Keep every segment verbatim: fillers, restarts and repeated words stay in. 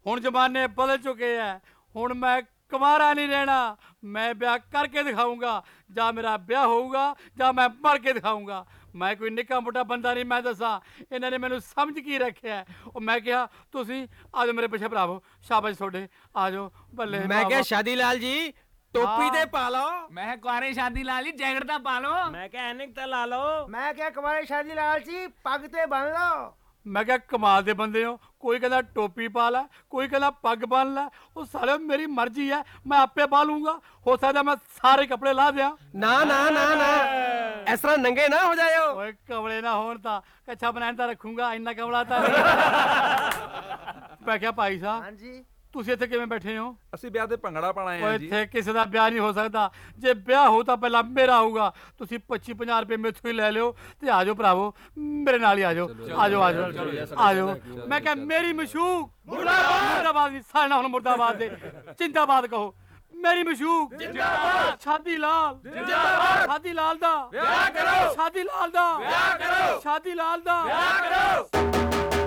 ਹੁਣ ਜ਼ਮਾਨੇ ਬਦਲ ਚੁੱਕੇ ਹੈ। ਹੁਣ ਮੈਂ ਕੁਮਾਰਾ नहीं रहना, मैं ब्याह करके दिखाऊंगा। ਜਾਂ ਮੇਰਾ ਵਿਆਹ ਹੋਊਗਾ ਜਾਂ ਮੈਂ ਮਰ ਕੇ ਦਿਖਾਊਂਗਾ। ਮੈਂ ਕੋਈ ਨਿੱਕਾ ਮੋਟਾ ਬੰਦਾ ਨਹੀਂ। ਮੈਂ ਦੱਸਾਂ ਇਹਨਾਂ ਨੇ ਮੈਨੂੰ ਸਮਝ ਕੀ ਰੱਖਿਆ। ਉਹ ਮੈਂ ਕਿਹਾ ਤੁਸੀਂ ਆ ਜਾਓ ਮੇਰੇ ਪਿੱਛੇ ਭਰਾਵੋ, ਸ਼ਾਬਾਸ਼ ਤੁਹਾਡੇ, ਆ ਜਾਓ ਬੱਲੇ। ਮੈਂ ਕਿਹਾ ਸ਼ਾਦੀ ਲਾਲ ਜੀ ਟੋਪੀ ਤੇ ਪਾ ਲਓ। ਮੈਂ ਕੁਆਰੇ ਸ਼ਾਦੀ ਲਾਲ ਜੀ ਜੈਕਟ ਤਾਂ ਪਾ ਲਓ। ਮੈਂ ਕਿਹਾ ਐਨਕ ਤਾਂ ਲਾ ਲਓ। ਮੈਂ ਕਿਹਾ ਕੁਆਰੇ ਸ਼ਾਦੀ ਲਾਲ ਜੀ ਪੱਗ ਤੇ ਬੰਨ ਲਓ। ਮੈਂ ਕਿਹਾ ਕਮਾਲ ਦੇ ਬੰਦੇ ਹੋ, ਕੋਈ ਕਹਿੰਦਾ ਟੋਪੀ ਪਾ ਲੈ, ਕੋਈ ਕਹਿੰਦਾ ਪੱਗ ਬੰਨ ਲੈ। ਉਹ ਸਾਲੇ ਮੇਰੀ ਮਰਜ਼ੀ ਹੈ, ਮੈਂ ਆਪੇ ਪਾ ਲੂੰਗਾ। ਹੋ ਸਕਦਾ ਮੈਂ ਸਾਰੇ ਕੱਪੜੇ ਲਾ ਦਿਆਂ। ਨਾ ਨਾ ਨਾ ਨਾ ਇਸ ਤਰ੍ਹਾਂ ਨੰਗੇ ਨਾ ਹੋ ਜਾਇਓ। ਓਏ ਕਮਲੇ ਨਾ ਹੋਣ ਤਾਂ ਕੱਛਾ ਬਣਾਣ ਤਾਂ ਰੱਖੂੰਗਾ, ਇੰਨਾ ਕਮਲਾ ਤਾਂ ਨਹੀਂ। ਮੈਂ ਕਿਹਾ ਭਾਈ ਸਾਹਿਬ ਹਾਂਜੀ ਤੁਸੀਂ ਇੱਥੇ ਕਿਵੇਂ ਬੈਠੇ ਹੋ? ਅਸੀਂ ਵਿਆਹ ਤੇ ਭੰਗੜਾ ਪਾਣਾ ਓਏ ਹੈ ਜੀ। ਇੱਥੇ ਕਿਸੇ ਦਾ ਵਿਆਹ ਨਹੀਂ ਹੋ ਸਕਦਾ। ਜੇ ਵਿਆਹ ਹੋ ਤਾਂ ਪਹਿਲਾਂ ਮੇਰਾ ਹੋਊਗਾ। ਤੁਸੀਂ ਪੱਚੀ ਪੰਜਾਹ ਰੁਪਏ ਮੇਥੋਂ ਹੀ ਲੈ ਲਿਓ ਤੇ ਆ ਜਾਓ ਭਰਾਵੋ, ਮੇਰੇ ਨਾਲ ਹੀ ਆ ਜਾਓ। ਆ ਜਾਓ ਆ ਜਾਓ ਆ ਜਾਓ। ਮੈਂ ਕਿਹਾ ਮੇਰੀ ਮਸ਼ੂਕ ਮੁਰਦਾਬਾਦ ਨਹੀਂ, ਸਾਰੇ ਨਾਲ ਹੁਣ ਮੁਰਦਾਬਾਦ ਦੇ ਜਿੰਦਾਬਾਦ ਕਹੋ। ਮੇਰੀ ਮਸ਼ੂਕ ਜਿੰਦਾਬਾਦ। ਸ਼ਾਦੀ ਲਾਲ ਜਿੰਦਾਬਾਦ। ਸ਼ਾਦੀ ਲਾਲ ਦਾ ਵਿਆਹ ਕਰੋ। ਸ਼ਾਦੀ ਲਾਲ ਦਾ ਵਿਆਹ ਕਰੋ। ਸ਼ਾਦੀ ਲਾਲ ਦਾ ਵਿਆਹ ਕਰੋ।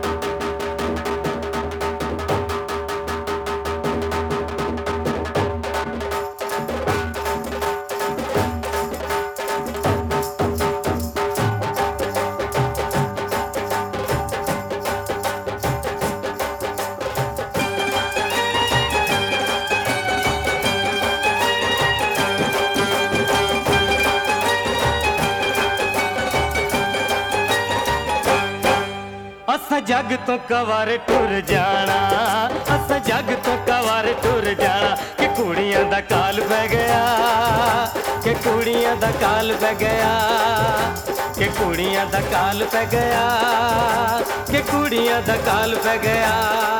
असा जग तो कवार टुर जाना, असा जग तो कवार टुर जाना। कि कुड़ियां दा काल पै गया, कि कुड़ियां दा काल पै गया, कि कुड़ियां दा काल पै गया, कि कुड़ियां दा काल पै गया।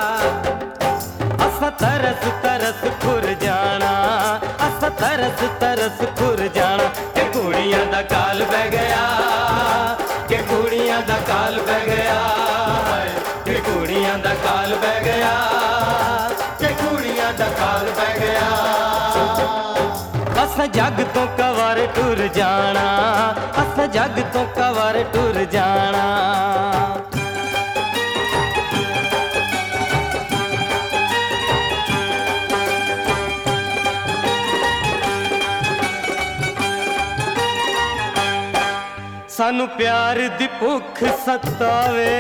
असा तरस तरस खुर जाना, असा तरस तरस खुर जाना। कि कुड़ियां दा काल पै गया, कि कुड़ियां दा काल पै गया, कि कुड़ियां दा काल पै गया, कि कुड़ियां दा काल पै गया। अस जग तो कवार टुर जाना, अस जग तो कवार टुर जाना। सानू प्यार दी भुख सतावे,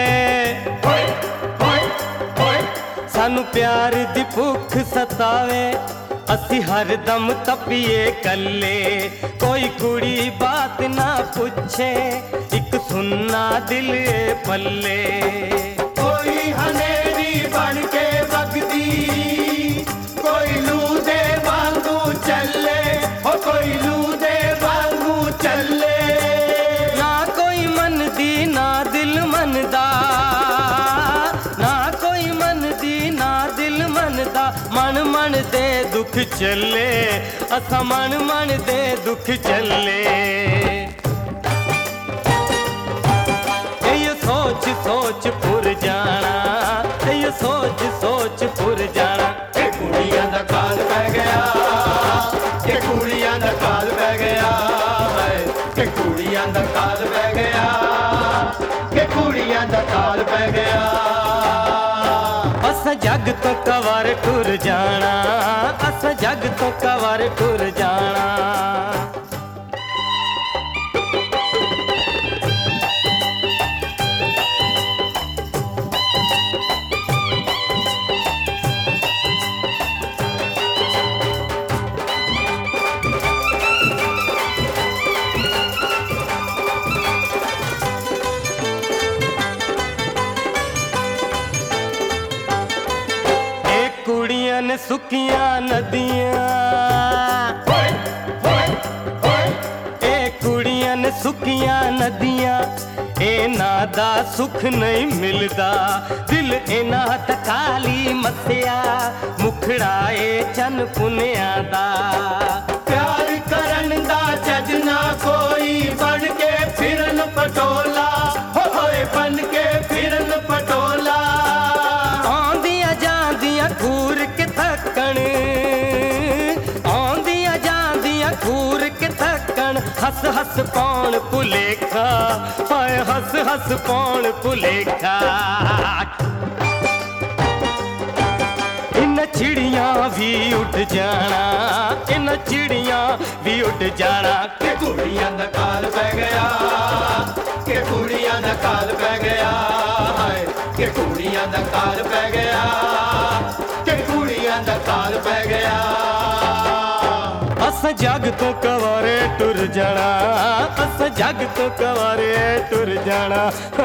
सानू प्यार दी भुख सतावे। असी हर दम तपिए कल्ले, कोई कुड़ी बात ना पूछे, एक सुनना दिल पल्ले। कोई हनेरी बन के वगदी, कोई लू दे वांगू चले, हो कोई लू दे वांगू चले। ना दिल मनदा, ना कोई मनदी, ना दिल मनदा। मन मन दे दुख चले, असा मन मन दे दुख चले। ये सोच सोच पुर जाना, ये सोच सोच पुर जाना। कि कुड़ियां दा काल पै गया, कि कुड़ियां दा काल पै गया, कि कुड़ियां दा काल पै गया, कि कुड़ियां दा काल पै गया। अस जग तो कवार टुर जाना, अस जग तो कवार टुर जाना। ने सुखियां नदियां, ए कुड़ियां ने सुखियां नदियां। ए ना दा सुख नहीं मिलदा, दिल इना तकाली मसिया। मुखड़ा ए चन पुनिया दा, प्यार करन दा जजना कोई बन के फिरन पटोला, होए बन के फिरन पटोला। आंदियां जांदियां घूर के थकन, आंदियां जांदियां घूर के थकन। हस हस पौन भुलेखा, हाय हस हस पौन भुलेखा। ਇਹਨਾਂ ਚਿੜੀਆਂ ਵੀ ਉੱਡ ਜਾਣਾ, ਇਹਨਾਂ ਚਿੜੀਆਂ ਵੀ ਉੱਡ ਜਾਣਾ। ਕਿ ਕੁੜੀਆਂ ਦਾ ਕਾਲ ਪੈ ਗਿਆ, ਕਿ ਕੁੜੀਆਂ ਦਾ ਕਾਲ ਪੈ ਗਿਆ, ਹਾਏ ਕਿ ਕੁੜੀਆਂ ਦਾ ਕਾਲ ਪੈ ਗਿਆ, ਕਿ ਕੁੜੀਆਂ ਦਾ ਕਾਲ ਪੈ ਗਿਆ। ਅਸਾਂ ਜੱਗ ਤੋਂ ਕਵਾਰੇ ਟੁਰ ਜਾਣਾ, ਅਸਾਂ ਜੱਗ ਤੋਂ ਕਵਾਰੇ ਟੁਰ ਜਾਣਾ।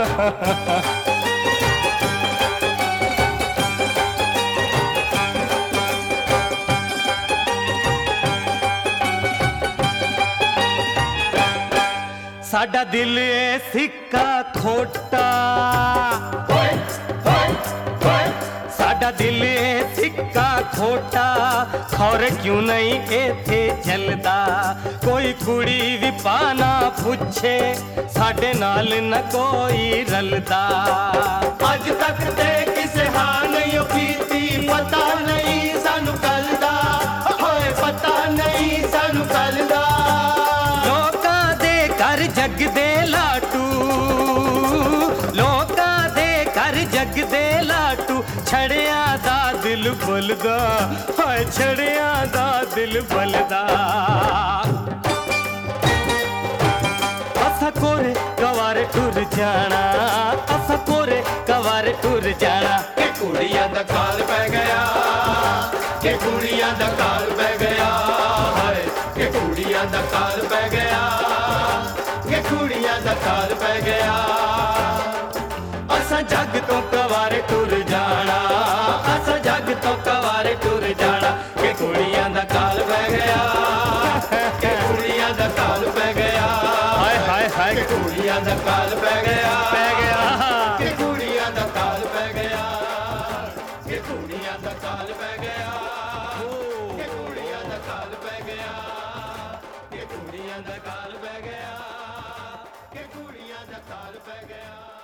ਸਾਡਾ ਦਿਲ ਏ ਸਿੱਕਾ ਖੋਟਾ, ਹੋਏ ਹੋਏ ਹੋਏ ਸਾਡਾ ਦਿਲ ਏ ਸਿੱਕਾ ਖੋਟਾ, ਖੌਰ ਕਿਉਂ ਨਹੀਂ ਇੱਥੇ ਚੱਲਦਾ। ਕੋਈ ਕੁੜੀ ਵੀ ਪਾਣਾ ਪੁੱਛੇ, ਸਾਡੇ ਨਾਲ ਨਾ ਕੋਈ ਰਲਦਾ। ਅੱਜ ਤੱਕ ਤੇ ਕਿਸੇ ਹਾਂ ਨਹੀਂ ਕੀਤੀ, ਪਤਾ ਨਹੀਂ ਸਾਨੂੰ ਕੱਲ ਦਾ, ਹੋਏ ਪਤਾ ਨਹੀਂ ਸਾਨੂੰ ਕੱਲ ਦਾ। ਘਰ ਜੱਗ ਦੇ ਲਾਟੂ, ਲੋਕਾਂ ਦੇ ਘਰ ਜੱਗ ਦੇ ਲਾਟੂ, ਛੜਿਆਂ ਦਾ ਦਿਲ ਬਲਦਾ, ਹਾਏ ਛੜਿਆਂ ਦਾ ਦਿਲ ਬਲਦਾ। ਅਸਾਂ ਕੋਰੇ ਕਵਾਰੇ ਟੁਰ ਜਾਣਾ, ਅਸਾਂ ਕੋਰੇ ਕਵਾਰੇ ਟੁਰ ਜਾਣਾ। ਕਿ ਕੁੜੀਆਂ ਦਾ ਕਾਲ ਪੈ ਗਿਆ, ਕਿ ਕੁੜੀਆਂ ਦਾ ਕਾਲ ਪੈ ਗਿਆ, ਹਾਏ ਕਿ ਕੁੜੀਆਂ ਦਾ ਕਾਲ ਪੈ ਗਿਆ, ਕਿ ਕੁੜੀਆਂ ਦਾ ਕਾਲ ਪੈ ਗਿਆ। ਅਸਾਂ ਜੱਗ ਤੋਂ ਕਵਾਰੇ ਟੁਰ ਜਾਣਾ, ਅਸਾਂ ਜੱਗ ਤੋਂ ਕਵਾਰੇ ਟੁਰ ਜਾਣਾ। ਕਿ ਕੁੜੀਆਂ ਦਾ ਕਾਲ ਪੈ ਗਿਆ, ਕਿ ਕੁੜੀਆਂ ਦਾ ਕਾਲ ਪੈ ਗਿਆ, ਹਾਏ ਹਾਏ ਹਾਏ ਕਿ ਕੁੜੀਆਂ ਦਾ ਕਾਲ ਪੈ ਗਿਆ, ਪੈ ਗਿਆ ਕਿ ਕੁੜੀਆਂ ਦਾ ਕਾਲ ਪੈ ਗਿਆ, ਕਿ ਕੁੜੀਆਂ ਦਾ ਕਾਲ ਪੈ ਗਿਆ, ਕਿ ਕੁੜੀਆਂ ਦਾ ਕਾਲ ਪੈ ਗਿਆ, ਕਿ ਕੁੜੀਆਂ ਦਾ ਕਾਲ ਪੈ ਗਿਆ, ਕਿ ਕੁੜੀਆਂ ਦਾ ਕਾਲ ਪੈ ਗਿਆ।